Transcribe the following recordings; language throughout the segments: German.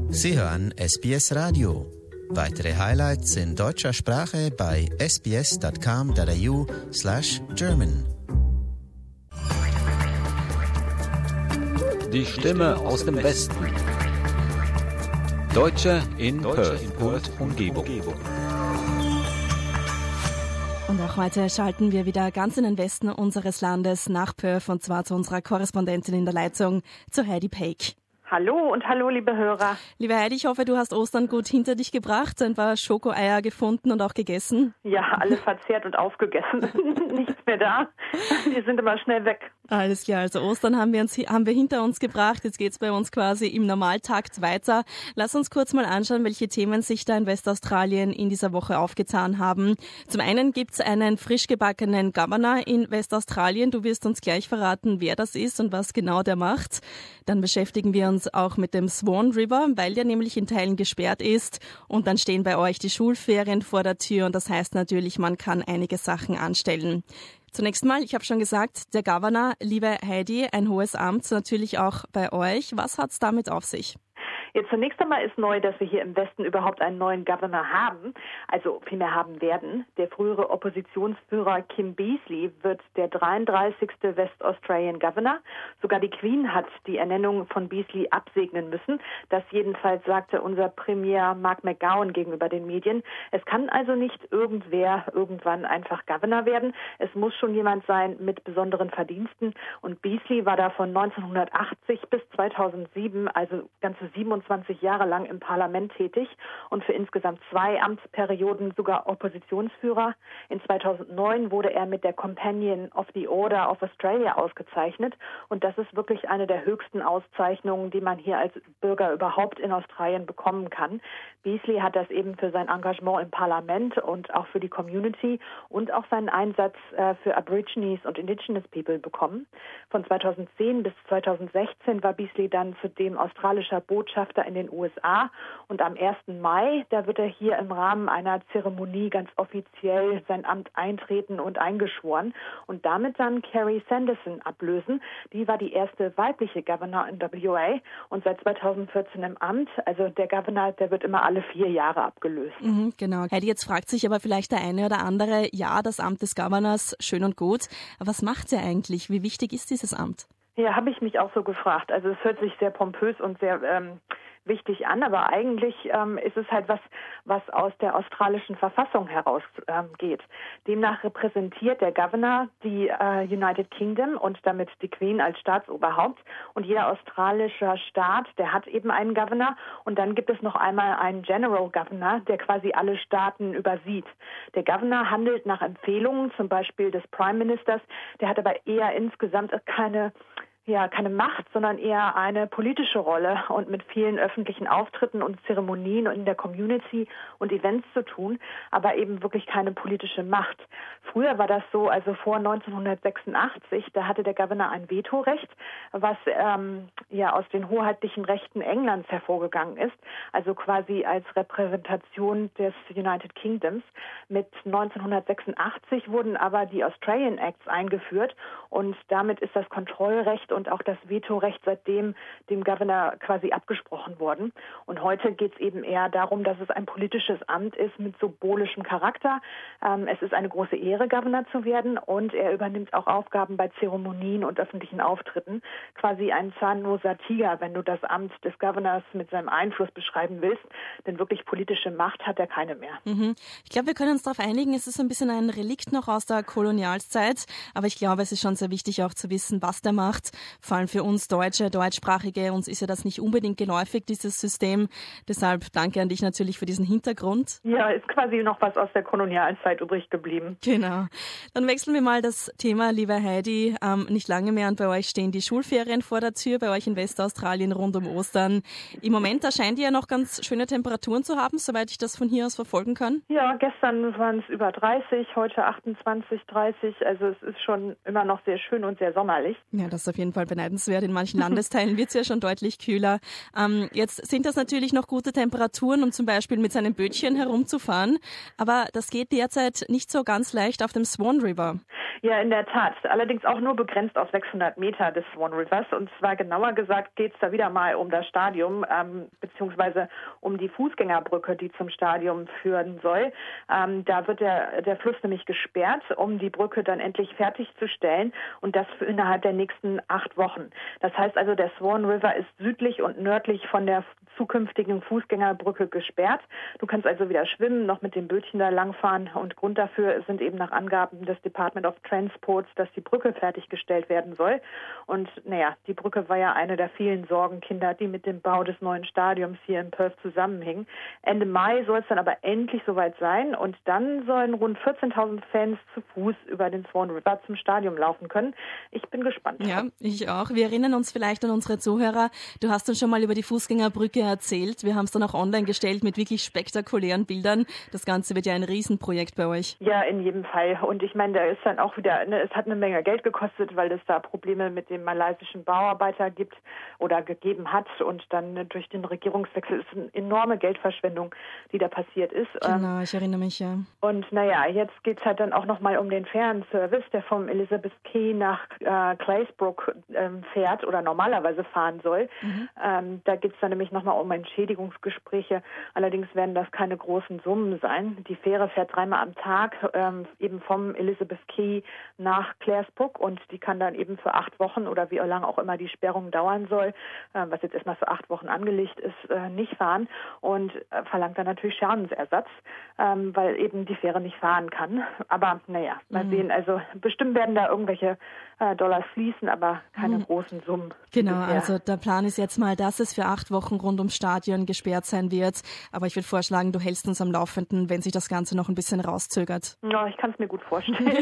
Sie hören SBS Radio. Weitere Highlights in deutscher Sprache bei sbs.com.au/German. Die Stimme aus dem Westen. Deutsche in Perth und Umgebung. Und auch heute schalten wir wieder ganz in den Westen unseres Landes nach Perth, und zwar zu unserer Korrespondentin in der Leitung, zu Heidi Peik. Hallo und hallo, liebe Hörer. Liebe Heidi, ich hoffe, du hast Ostern gut hinter dich gebracht, ein paar Schokoeier gefunden und auch gegessen. Ja, alle verzehrt und aufgegessen. Nichts mehr da. Die sind immer schnell weg. Alles klar, also Ostern haben wir hinter uns gebracht. Jetzt geht's bei uns quasi im Normaltakt weiter. Lass uns kurz mal anschauen, welche Themen sich da in Westaustralien in dieser Woche aufgetan haben. Zum einen gibt's einen frisch gebackenen Governor in Westaustralien. Du wirst uns gleich verraten, wer das ist und was genau der macht. Dann beschäftigen wir uns auch mit dem Swan River, weil der nämlich in Teilen gesperrt ist. Und dann stehen bei euch die Schulferien vor der Tür und das heißt natürlich, man kann einige Sachen anstellen. Zunächst mal, ich habe schon gesagt, der Governor, liebe Heidi, ein hohes Amt, natürlich auch bei euch. Was hat's damit auf sich? Jetzt zunächst einmal ist neu, dass wir hier im Westen überhaupt einen neuen Governor haben, also vielmehr haben werden. Der frühere Oppositionsführer Kim Beazley wird der 33. West Australian Governor. Sogar die Queen hat die Ernennung von Beazley absegnen müssen. Das jedenfalls sagte unser Premier Mark McGowan gegenüber den Medien. Es kann also nicht irgendwer irgendwann einfach Governor werden. Es muss schon jemand sein mit besonderen Verdiensten. Und Beazley war da von 1980 bis 2007, also ganze 27 Jahre lang im Parlament tätig und für insgesamt 2 Amtsperioden sogar Oppositionsführer. In 2009 wurde er mit der Companion of the Order of Australia ausgezeichnet und das ist wirklich eine der höchsten Auszeichnungen, die man hier als Bürger überhaupt in Australien bekommen kann. Beazley hat das eben für sein Engagement im Parlament und auch für die Community und auch seinen Einsatz für Aborigines und Indigenous People bekommen. Von 2010 bis 2016 war Beazley dann zudem australischer Botschafter in den USA und am 1. Mai, da wird er hier im Rahmen einer Zeremonie ganz offiziell sein Amt eintreten und eingeschworen und damit dann Kerry Sanderson ablösen. Die war die erste weibliche Governor in WA und seit 2014 im Amt. Also der Governor, der wird immer alle 4 Jahre abgelöst. Genau. Heidi, jetzt fragt sich aber vielleicht der eine oder andere, ja, das Amt des Governors, schön und gut, aber was macht er eigentlich? Wie wichtig ist dieses Amt? Ja, habe ich mich auch so gefragt. Also es hört sich sehr pompös und sehr wichtig an, aber eigentlich ist es halt was aus der australischen Verfassung herausgeht. Demnach repräsentiert der Governor die United Kingdom und damit die Queen als Staatsoberhaupt und jeder australische Staat, der hat eben einen Governor und dann gibt es noch einmal einen General Governor, der quasi alle Staaten übersieht. Der Governor handelt nach Empfehlungen, zum Beispiel des Prime Ministers, der hat aber eher insgesamt keine Macht, sondern eher eine politische Rolle und mit vielen öffentlichen Auftritten und Zeremonien und in der Community und Events zu tun, aber eben wirklich keine politische Macht. Früher war das so, also vor 1986, da hatte der Governor ein Vetorecht, was aus den hoheitlichen Rechten Englands hervorgegangen ist, also quasi als Repräsentation des United Kingdoms. Mit 1986 wurden aber die Australian Acts eingeführt und damit ist das Kontrollrecht und auch das Vetorecht seitdem dem Governor quasi abgesprochen worden. Und heute geht es eben eher darum, dass es ein politisches Amt ist mit symbolischem Charakter. Es ist eine große Ehre, Governor zu werden und er übernimmt auch Aufgaben bei Zeremonien und öffentlichen Auftritten. Quasi ein zahnloser Tiger, wenn du das Amt des Governors mit seinem Einfluss beschreiben willst, denn wirklich politische Macht hat er keine mehr. Ich glaube, wir können uns darauf einigen, es ist ein bisschen ein Relikt noch aus der Kolonialzeit, aber ich glaube, es ist schon sehr wichtig auch zu wissen, was der macht. Vor allem für uns Deutsche, Deutschsprachige, uns ist ja das nicht unbedingt geläufig, dieses System. Deshalb danke an dich natürlich für diesen Hintergrund. Ja, ist quasi noch was aus der Kolonialzeit übrig geblieben. Genau. Dann wechseln wir mal das Thema, liebe Heidi. Nicht lange mehr und bei euch stehen die Schulferien vor der Tür, bei euch in Westaustralien rund um Ostern. Im Moment erscheint ihr ja noch ganz schöne Temperaturen zu haben, soweit ich das von hier aus verfolgen kann. Ja, gestern waren es über 30, heute 28, 30. Also es ist schon immer noch sehr schön und sehr sommerlich. Ja, das ist auf jeden Fall beneidenswert. In manchen Landesteilen wird es ja schon deutlich kühler. Jetzt sind das natürlich noch gute Temperaturen, um zum Beispiel mit seinem Bötchen herumzufahren. Aber das geht derzeit nicht so ganz leicht auf dem Swan River. Ja, in der Tat. Allerdings auch nur begrenzt auf 600 Meter des Swan Rivers. Und zwar genauer gesagt geht es da wieder mal um das Stadium, beziehungsweise um die Fußgängerbrücke, die zum Stadium führen soll. Da wird der Fluss nämlich gesperrt, um die Brücke dann endlich fertigzustellen und das für innerhalb der nächsten 8 Wochen. Das heißt also, der Swan River ist südlich und nördlich von der zukünftigen Fußgängerbrücke gesperrt. Du kannst also wieder schwimmen, noch mit dem Bötchen da langfahren und Grund dafür sind eben nach Angaben des Department of Transport, dass die Brücke fertiggestellt werden soll. Und die Brücke war ja eine der vielen Sorgenkinder, die mit dem Bau des neuen Stadiums hier in Perth zusammenhingen. Ende Mai soll es dann aber endlich soweit sein und dann sollen rund 14.000 Fans zu Fuß über den Swan River zum Stadion laufen können. Ich bin gespannt. Ja, ich auch. Wir erinnern uns vielleicht an unsere Zuhörer. Du hast uns schon mal über die Fußgängerbrücke erzählt. Wir haben es dann auch online gestellt mit wirklich spektakulären Bildern. Das Ganze wird ja ein Riesenprojekt bei euch. Ja, in jedem Fall. Und ich meine, da ist dann auch wieder, es hat eine Menge Geld gekostet, weil es da Probleme mit dem malaysischen Bauarbeiter gibt oder gegeben hat. Und dann durch den Regierungswechsel ist eine enorme Geldverschwendung, die da passiert ist. Genau, ich erinnere mich, ja. Und jetzt geht es halt dann auch nochmal um den Fährenservice, der vom Elizabeth Quay nach Claysbrook fährt oder normalerweise fahren soll. Da geht es dann nämlich nochmal um Entschädigungsgespräche. Allerdings werden das keine großen Summen sein. Die Fähre fährt 3-mal am Tag eben vom Elizabeth Quay nach Claresbrook und die kann dann eben für 8 Wochen oder wie lange auch immer die Sperrung dauern soll, was jetzt erstmal für 8 Wochen angelegt ist, nicht fahren und verlangt dann natürlich Schadensersatz, weil eben die Fähre nicht fahren kann. Aber mal sehen. Also bestimmt werden da irgendwelche Dollars fließen, aber keine großen Summen. Genau, also der Plan ist jetzt mal, dass es für 8 Wochen rund ums Stadion gesperrt sein wird. Aber ich würde vorschlagen, du hältst uns am Laufenden, wenn sich das Ganze noch ein bisschen rauszögert. Ja, ich kann es mir gut vorstellen.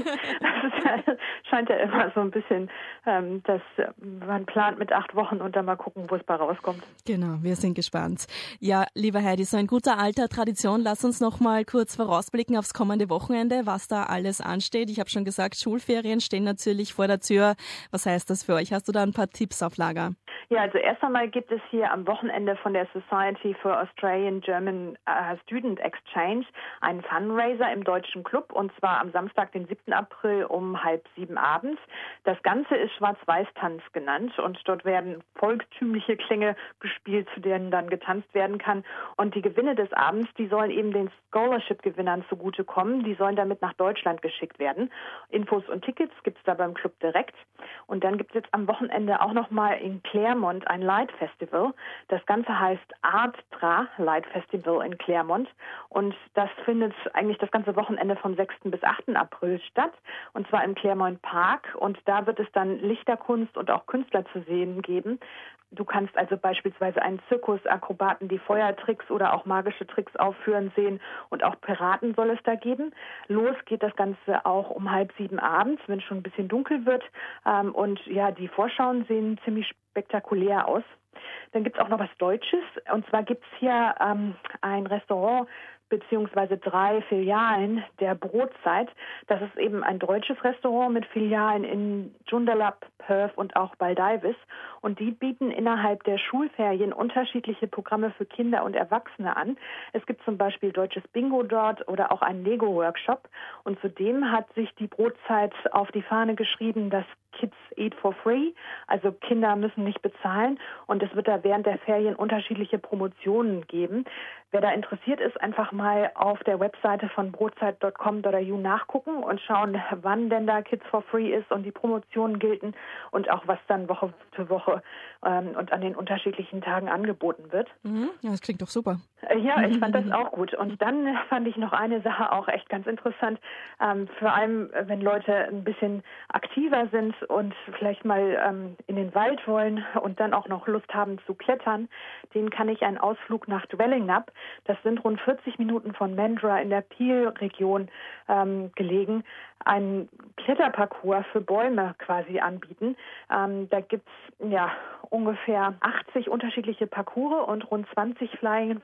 Das scheint ja immer so ein bisschen, dass man plant mit 8 Wochen und dann mal gucken, wo es bei rauskommt. Genau, wir sind gespannt. Ja, lieber Heidi, so in guter alter Tradition, lass uns noch mal kurz vorausblicken aufs kommende Wochenende, was da alles ansteht. Ich habe schon gesagt, Schulferien stehen natürlich vor der Tür. Was heißt das für euch? Hast du da ein paar Tipps auf Lager? Ja, also erst einmal gibt es hier am Wochenende von der Society for Australian German Student Exchange einen Fundraiser im Deutschen Club und zwar am Samstag, den 7. April um 6:30 abends. Das Ganze ist Schwarz-Weiß-Tanz genannt und dort werden volkstümliche Klänge gespielt, zu denen dann getanzt werden kann. Und die Gewinne des Abends, die sollen eben den Scholarship-Gewinnern zugutekommen. Die sollen damit nach Deutschland geschickt werden. Infos und Tickets gibt es da beim Club direkt. Und dann gibt es jetzt am Wochenende auch nochmal in Claremont ein Light Festival. Das Ganze heißt Artra Light Festival in Claremont. Und das findet eigentlich das ganze Wochenende vom 6. bis 8. April statt. Und zwar im Claremont Park. Und da wird es dann Lichterkunst und auch Künstler zu sehen geben. Du kannst also beispielsweise einen Zirkusakrobaten, die Feuertricks oder auch magische Tricks aufführen sehen und auch Piraten soll es da geben. Los geht das Ganze auch um 6:30 abends, wenn es schon ein bisschen dunkel wird. Und ja, die Vorschauen sehen ziemlich spektakulär aus. Dann gibt es auch noch was Deutsches. Und zwar gibt es hier ein Restaurant beziehungsweise 3 Filialen der Brotzeit. Das ist eben ein deutsches Restaurant mit Filialen in Joondalup, Perth und auch Baldivis. Und die bieten innerhalb der Schulferien unterschiedliche Programme für Kinder und Erwachsene an. Es gibt zum Beispiel deutsches Bingo dort oder auch einen Lego-Workshop. Und zudem hat sich die Brotzeit auf die Fahne geschrieben, dass Kids eat for free, also Kinder müssen nicht bezahlen und es wird da während der Ferien unterschiedliche Promotionen geben. Wer da interessiert ist, einfach mal auf der Webseite von brotzeit.com.au nachgucken und schauen, wann denn da Kids for free ist und die Promotionen gelten und auch was dann Woche für Woche und an den unterschiedlichen Tagen angeboten wird. Ja, das klingt doch super. Ja, ich fand das auch gut. Und dann fand ich noch eine Sache auch echt ganz interessant. Vor allem, wenn Leute ein bisschen aktiver sind und vielleicht mal in den Wald wollen und dann auch noch Lust haben zu klettern, denen kann ich einen Ausflug nach Dwellingup, das sind rund 40 Minuten von Mandurah in der Peel-Region gelegen, einen Kletterparcours für Bäume quasi anbieten. Da gibt's ungefähr 80 unterschiedliche Parcours und rund 20 Flying Foxes.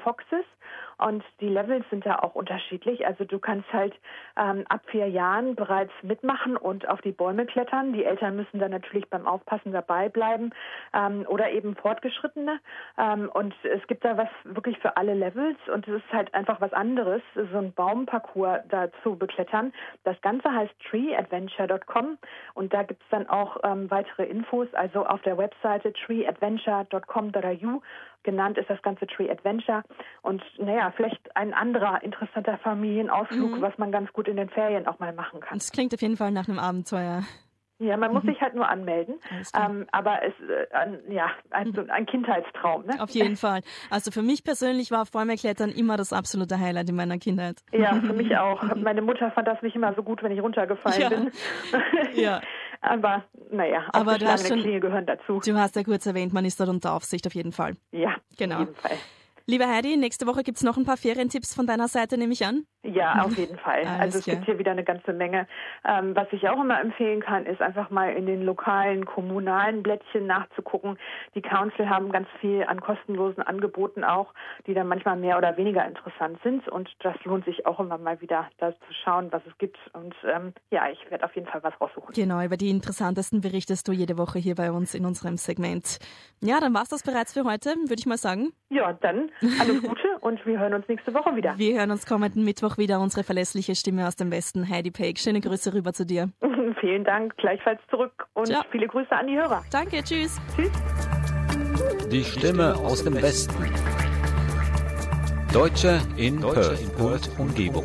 ist. Und die Levels sind da auch unterschiedlich. Also du kannst halt ab 4 Jahren bereits mitmachen und auf die Bäume klettern. Die Eltern müssen dann natürlich beim Aufpassen dabei bleiben oder eben Fortgeschrittene. Und es gibt da was wirklich für alle Levels und es ist halt einfach was anderes, so ein Baumparcours da zu beklettern. Das Ganze heißt treeadventure.com und da gibt es dann auch weitere Infos, also auf der Webseite treeadventure.com.au. Genannt ist das ganze Tree Adventure und vielleicht ein anderer interessanter Familienausflug, was man ganz gut in den Ferien auch mal machen kann. Das klingt auf jeden Fall nach einem Abenteuer. Ja, man muss sich halt nur anmelden, aber es ein Kindheitstraum. Ne? Auf jeden Fall. Also für mich persönlich war Bäumeklettern immer das absolute Highlight in meiner Kindheit. Ja, für mich auch. Meine Mutter fand das nicht immer so gut, wenn ich runtergefallen bin. Ja. Aber auch geschlagene Knie gehören dazu. Du hast ja kurz erwähnt, man ist dort unter Aufsicht auf jeden Fall. Ja, genau. Auf jeden Fall. Liebe Heidi, nächste Woche gibt es noch ein paar Ferientipps von deiner Seite, nehme ich an? Ja, auf jeden Fall. Also es gibt hier wieder eine ganze Menge. Was ich auch immer empfehlen kann, ist einfach mal in den lokalen, kommunalen Blättchen nachzugucken. Die Council haben ganz viel an kostenlosen Angeboten auch, die dann manchmal mehr oder weniger interessant sind. Und das lohnt sich auch immer mal wieder, da zu schauen, was es gibt. Und ich werde auf jeden Fall was raussuchen. Genau, über die interessantesten berichtest du jede Woche hier bei uns in unserem Segment. Ja, dann war's das bereits für heute, würde ich mal sagen. Ja, dann alles Gute und wir hören uns nächste Woche wieder. Wir hören uns kommenden Mittwoch wieder, unsere verlässliche Stimme aus dem Westen, Heidi Peik. Schöne Grüße rüber zu dir. Vielen Dank, gleichfalls zurück und viele Grüße an die Hörer. Danke, tschüss. Tschüss. Die Stimme aus dem Westen. Deutsche in Perth und Umgebung.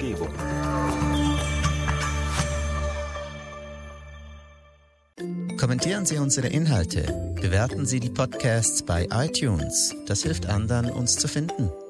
Kommentieren Sie unsere Inhalte, bewerten Sie die Podcasts bei iTunes. Das hilft anderen, uns zu finden.